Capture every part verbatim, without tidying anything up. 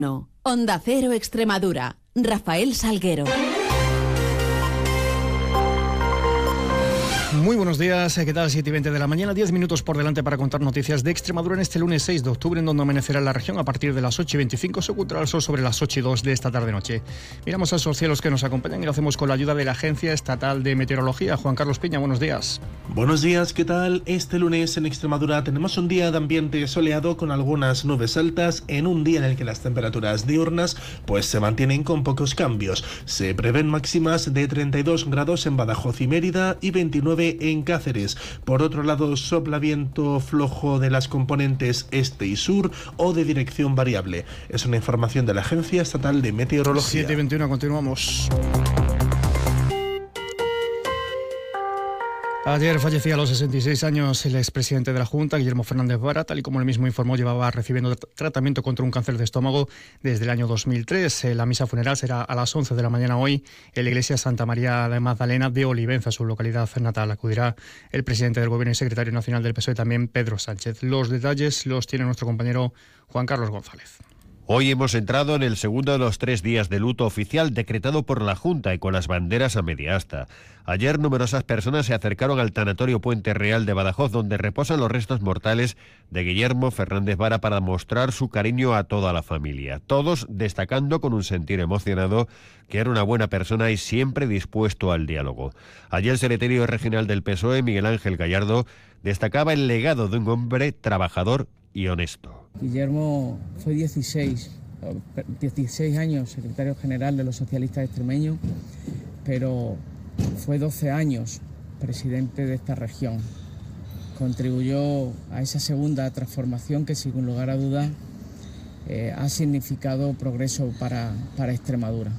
No. Onda Cero Extremadura. Rafael Salguero. Muy buenos días, ¿qué tal? siete y veinte de la mañana, diez minutos por delante para contar noticias de Extremadura en este lunes seis de octubre, en donde amanecerá la región a partir de las ocho y veinticinco, se ocultará el sol sobre las ocho y dos de esta tarde-noche. Miramos a esos cielos que nos acompañan y lo hacemos con la ayuda de la Agencia Estatal de Meteorología. Juan Carlos Piña, buenos días. Buenos días, ¿qué tal? Este lunes en Extremadura tenemos un día de ambiente soleado con algunas nubes altas, en un día en el que las temperaturas diurnas pues se mantienen con pocos cambios. Se prevén máximas de treinta y dos grados en Badajoz y Mérida y veintinueve en Cáceres. Por otro lado, sopla viento flojo de las componentes este y sur o de dirección variable. Es una información de la Agencia Estatal de Meteorología. siete y veintiuno, continuamos. Ayer fallecía a los sesenta y seis años el expresidente de la Junta, Guillermo Fernández Vara. Tal y como él mismo informó, llevaba recibiendo tratamiento contra un cáncer de estómago desde el año dos mil tres. La misa funeral será a las once de la mañana hoy en la iglesia Santa María de Magdalena de Olivenza, su localidad natal. Acudirá el presidente del Gobierno y secretario nacional del P S O E, también Pedro Sánchez. Los detalles los tiene nuestro compañero Juan Carlos González. Hoy hemos entrado en el segundo de los tres días de luto oficial decretado por la Junta y con las banderas a media asta. Ayer numerosas personas se acercaron al tanatorio Puente Real de Badajoz, donde reposan los restos mortales de Guillermo Fernández Vara, para mostrar su cariño a toda la familia. Todos destacando con un sentir emocionado que era una buena persona y siempre dispuesto al diálogo. Ayer el secretario regional del P S O E, Miguel Ángel Gallardo, destacaba el legado de un hombre trabajador y honesto. Guillermo fue dieciséis, dieciséis años secretario general de los socialistas extremeños, pero fue doce años presidente de esta región. Contribuyó a esa segunda transformación que, sin lugar a dudas, eh, ha significado progreso para, para Extremadura.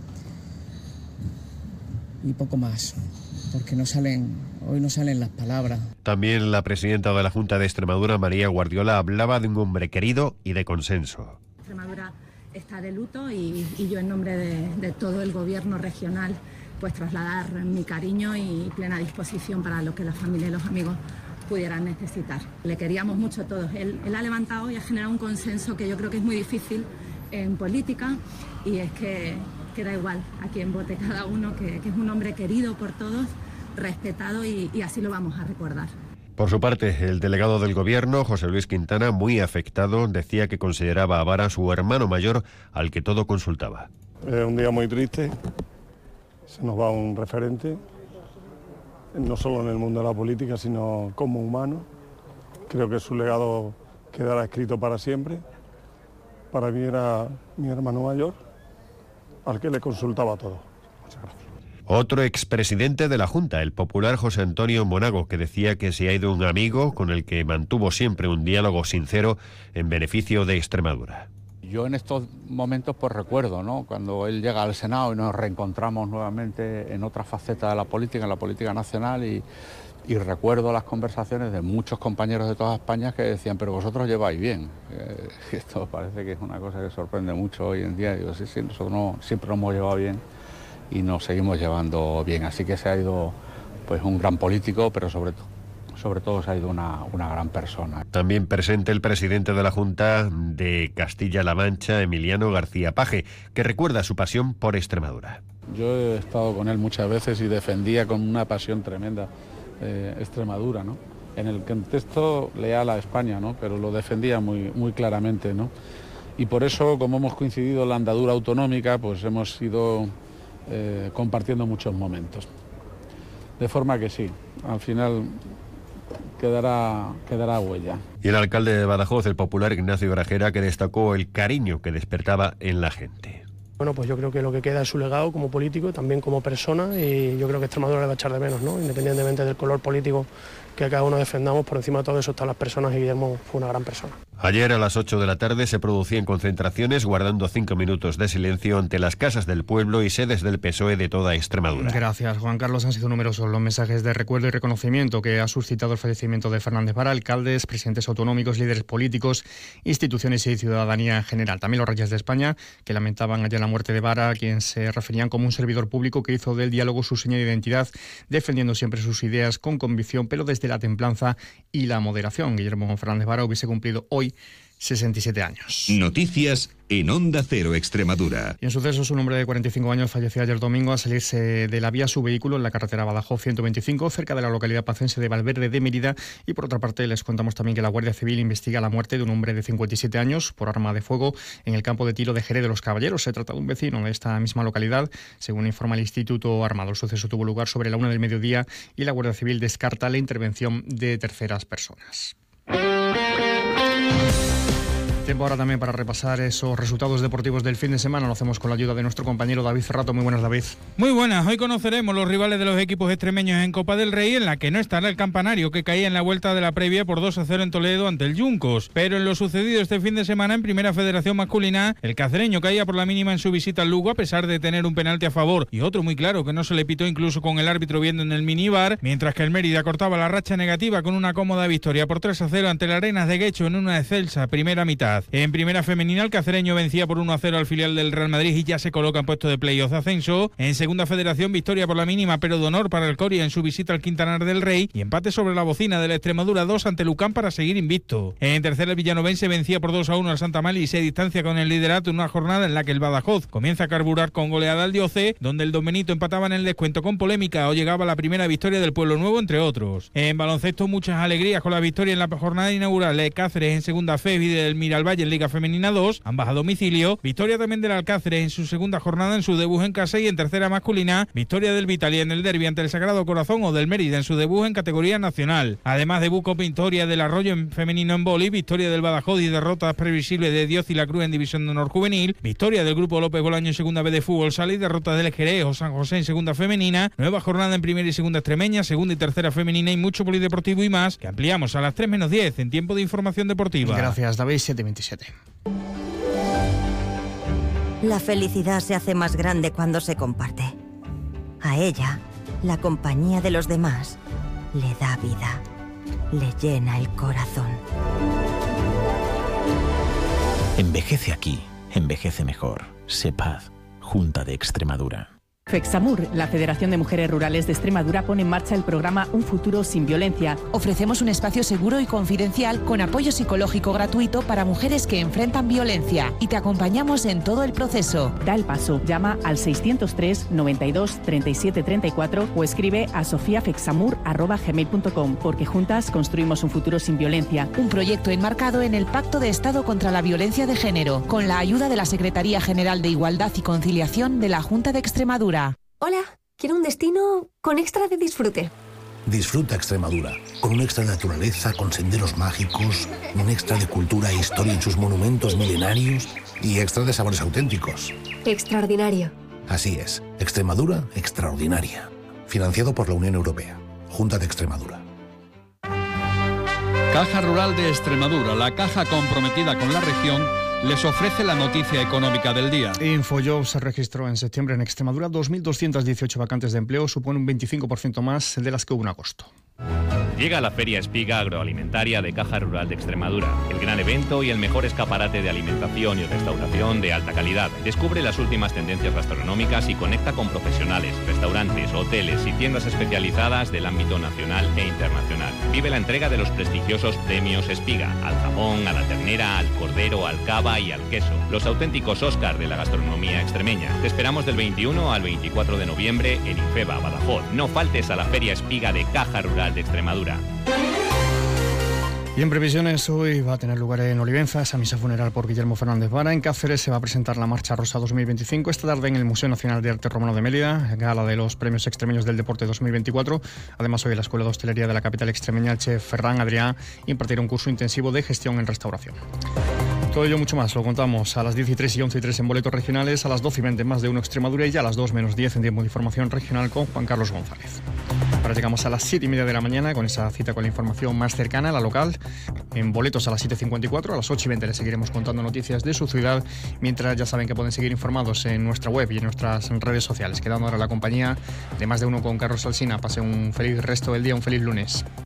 Y poco más, porque no salen, hoy no salen las palabras. También la presidenta de la Junta de Extremadura, María Guardiola, hablaba de un hombre querido y de consenso. Extremadura está de luto y, y yo, en nombre de, de todo el gobierno regional, pues trasladar mi cariño y plena disposición para lo que la familia y los amigos pudieran necesitar. Le queríamos mucho todos. Él, él ha levantado y ha generado un consenso que yo creo que es muy difícil en política, y es que, que da igual a quién vote cada uno, que, que es un hombre querido por todos, respetado, y, y así lo vamos a recordar. Por su parte, el delegado del Gobierno, José Luis Quintana, muy afectado, decía que consideraba a Vara su hermano mayor, al que todo consultaba. Es un día muy triste, se nos va un referente, no solo en el mundo de la política, sino como humano. Creo que su legado quedará escrito para siempre. Para mí era mi hermano mayor, al que le consultaba todo. Muchas gracias. Otro expresidente de la Junta, el popular José Antonio Monago, que decía que se ha ido un amigo con el que mantuvo siempre un diálogo sincero en beneficio de Extremadura. Yo en estos momentos pues recuerdo, ¿no?, cuando él llega al Senado y nos reencontramos nuevamente en otra faceta de la política, en la política nacional, y, y recuerdo las conversaciones de muchos compañeros de toda España que decían: pero vosotros lleváis bien. Eh, esto parece que es una cosa que sorprende mucho hoy en día. Digo, sí, sí, nosotros no, siempre nos hemos llevado bien y nos seguimos llevando bien. Así que se ha ido pues un gran político, pero sobre todo sobre todo se ha ido una, una gran persona. También presente el presidente de la Junta de Castilla-La Mancha, Emiliano García Paje, que recuerda su pasión por Extremadura. Yo he estado con él muchas veces y defendía con una pasión tremenda eh, Extremadura, ¿no?, en el contexto leal a España, ¿no?, pero lo defendía muy, muy claramente, ¿no? Y por eso, como hemos coincidido en la andadura autonómica, pues hemos ido eh, compartiendo muchos momentos. De forma que sí, al final Quedará, quedará huella. Y el alcalde de Badajoz, el popular Ignacio Grajera, que destacó el cariño que despertaba en la gente. Bueno, pues yo creo que lo que queda es su legado como político, también como persona, y yo creo que Extremadura le va a echar de menos, ¿no?, independientemente del color político que cada uno defendamos. Por encima de todo eso están las personas, y Guillermo fue una gran persona. Ayer a las ocho de la tarde se producían concentraciones, guardando cinco minutos de silencio ante las casas del pueblo y sedes del P S O E de toda Extremadura. Gracias, Juan Carlos. Han sido numerosos los mensajes de recuerdo y reconocimiento que ha suscitado el fallecimiento de Fernández Vara. Alcaldes, presidentes autonómicos, líderes políticos, instituciones y ciudadanía en general. También los reyes de España, que lamentaban ayer la muerte de Vara, a quien se referían como un servidor público que hizo del diálogo su seña de identidad, defendiendo siempre sus ideas con convicción, pero desde la templanza y la moderación. Guillermo Fernández Vara hubiese cumplido hoy sesenta y siete años. Noticias en Onda Cero Extremadura. Y en sucesos, un hombre de cuarenta y cinco años falleció ayer domingo al salirse de la vía su vehículo en la carretera Badajoz ciento veinticinco, cerca de la localidad pacense de Valverde de Mérida. Y por otra parte, les contamos también que la Guardia Civil investiga la muerte de un hombre de cincuenta y siete años por arma de fuego en el campo de tiro de Jerez de los Caballeros. Se trata de un vecino de esta misma localidad, según informa el Instituto Armado. El suceso tuvo lugar sobre la una del mediodía y la Guardia Civil descarta la intervención de terceras personas. Tiempo ahora también para repasar esos resultados deportivos del fin de semana. Lo hacemos con la ayuda de nuestro compañero David Ferrato. Muy buenas, David. Muy buenas. Hoy conoceremos los rivales de los equipos extremeños en Copa del Rey, en la que no estará el Campanario, que caía en la vuelta de la previa por dos a cero en Toledo ante el Juncos. Pero en lo sucedido este fin de semana en Primera Federación Masculina, el cacereño caía por la mínima en su visita al Lugo, a pesar de tener un penalti a favor y otro muy claro que no se le pitó incluso con el árbitro viendo en el minibar, mientras que el Mérida cortaba la racha negativa con una cómoda victoria por tres a cero ante el Arenas de Guecho en una excelsa primera mitad. En Primera Femenina, el cacereño vencía por uno a cero al filial del Real Madrid y ya se coloca en puesto de playoff de ascenso. En Segunda Federación, victoria por la mínima pero de honor para el Coria en su visita al Quintanar del Rey y empate sobre la bocina de la Extremadura dos ante Lucán para seguir invicto. En tercera, el villanovense vencía por dos a uno al Santa Mali y se distancia con el liderato en una jornada en la que el Badajoz comienza a carburar con goleada al Dioce, donde el Don Benito empataba en el descuento con polémica o llegaba la primera victoria del Pueblo Nuevo, entre otros. En baloncesto, muchas alegrías con la victoria en la jornada inaugural de Cáceres en Segunda F y del Miralvalle en Liga Femenina dos, ambas a domicilio. Victoria también del Alcáceres en su segunda jornada en su debut en casa, y en tercera masculina, victoria del Vitalia en el derbi ante el Sagrado Corazón o del Mérida en su debut en categoría nacional. Además, debut con victoria del Arroyo en femenino en vóley, victoria del Badajoz y derrotas previsibles de Dios y la Cruz en División de Honor Juvenil, victoria del Grupo López Bolaño en Segunda B de Fútbol Sala y derrotas del Jerez o San José en segunda femenina, nueva jornada en primera y segunda extremeña, segunda y tercera femenina y mucho polideportivo y más, que ampliamos a las tres menos diez en tiempo de información deportiva. Gracias, David. siete veintisiete. La felicidad se hace más grande cuando se comparte. A ella, la compañía de los demás le da vida, le llena el corazón. Envejece aquí, envejece mejor. SEPAD, Junta de Extremadura. FEXAMUR, la Federación de Mujeres Rurales de Extremadura, pone en marcha el programa Un Futuro Sin Violencia. Ofrecemos un espacio seguro y confidencial con apoyo psicológico gratuito para mujeres que enfrentan violencia y te acompañamos en todo el proceso. Da el paso, llama al seiscientos tres, noventa y dos, treinta y siete, treinta y cuatro o escribe a sofiafexamur arroba gmail punto com, porque juntas construimos un futuro sin violencia. Un proyecto enmarcado en el Pacto de Estado contra la Violencia de Género, con la ayuda de la Secretaría General de Igualdad y Conciliación de la Junta de Extremadura. Hola, quiero un destino con extra de disfrute. Disfruta Extremadura, con un extra de naturaleza, con senderos mágicos, un extra de cultura e historia en sus monumentos milenarios y extra de sabores auténticos. Extraordinario. Así es, Extremadura extraordinaria. Financiado por la Unión Europea. Junta de Extremadura. Caja Rural de Extremadura, la caja comprometida con la región, les ofrece la noticia económica del día. InfoJobs se registró en septiembre en Extremadura dos mil doscientas dieciocho vacantes de empleo, supone un veinticinco por ciento más de las que hubo en agosto. Llega la Feria Espiga Agroalimentaria de Caja Rural de Extremadura, el gran evento y el mejor escaparate de alimentación y restauración de alta calidad. Descubre las últimas tendencias gastronómicas y conecta con profesionales, restaurantes, hoteles y tiendas especializadas del ámbito nacional e internacional. Vive la entrega de los prestigiosos premios Espiga, al jamón, a la ternera, al cordero, al cava y al queso. Los auténticos Óscar de la gastronomía extremeña. Te esperamos del veintiuno al veinticuatro de noviembre en Infeba, Badajoz. No faltes a la Feria Espiga de Caja Rural de Extremadura. Y en previsiones, hoy va a tener lugar en Olivenza esa misa funeral por Guillermo Fernández Vara. En Cáceres se va a presentar la Marcha Rosa dos mil veinticinco. Esta tarde en el Museo Nacional de Arte Romano de Mérida, gala de los Premios Extremeños del Deporte dos mil veinticuatro. Además, hoy en la Escuela de Hostelería de la capital extremeña, el chef Ferran Adrià impartirá un curso intensivo de gestión en restauración. Todo ello mucho más lo contamos a las diez y tres y once y tres en boletos regionales, a las doce y veinte más de uno Extremadura y ya a las dos menos diez en tiempo de información regional con Juan Carlos González. Ahora llegamos a las siete y media de la mañana con esa cita con la información más cercana, la local, en boletos a las siete y cincuenta y cuatro, a las ocho y veinte les seguiremos contando noticias de su ciudad, mientras ya saben que pueden seguir informados en nuestra web y en nuestras redes sociales. Quedando ahora la compañía de Más de Uno con Carlos Alsina. Pase un feliz resto del día, un feliz lunes.